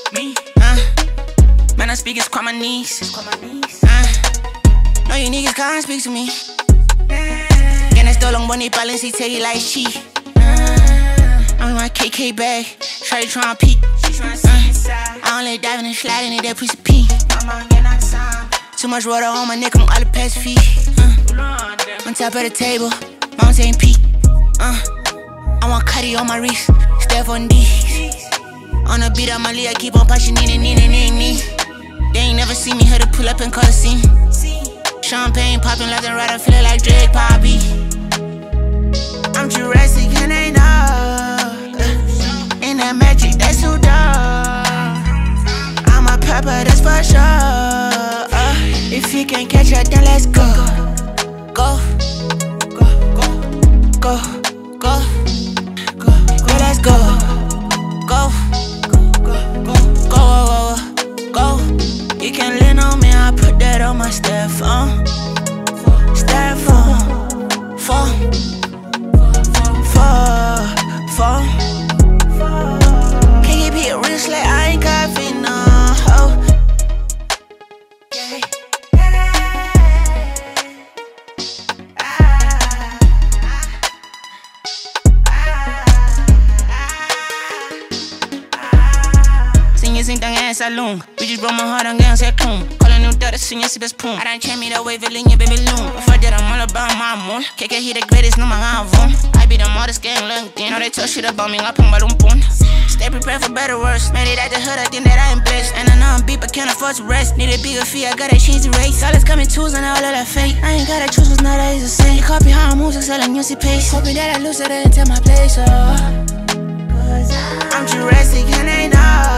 Me, man, I speak, it's quite my knees. No, you niggas can't speak to me. Again, I still long money balance, he tell you like she. I'm in my KK bag, try to peek. I only diving and sliding in that piece of pee. Too much water on my neck, I'm all the past feet. On top of the table, Mountain Peak. I want Cuddy on my wrist, Steph on D. On the beat of my lead, I keep on punching in. They ain't never seen me, had to pull up and call a scene. Champagne popping left and right, I feel like Drake Poppy. I'm Jurassic and I know. In that magic, that's so dumb. I'm a pepper, that's for sure. If you can't catch up, then let's go. Go, let's go. Go. You can lean on me, I put that on my styrofoam. Can you be a real slut? I ain't coffee, no. Sing dang ass saloon. We just broke my heart on gang set coon. Call a new daughter, sing your best poon. I done change me the way, villain your baby loon. Before that, I'm all about my moon. KK he the greatest, no my album. I be the modest gang LinkedIn. Know they talk shit about me, I put my poon. Stay prepared for better words. Made it at the hood, I think that I am blessed. And I know I'm beat, but can't afford to rest. Need a bigger fee, I gotta change the race. All is coming twos and all of that fake. I ain't gotta choose what's not always the same. You copy how I move, excelling music pace. Hoping that I lose it and take my place, I'm Jurassic and I know.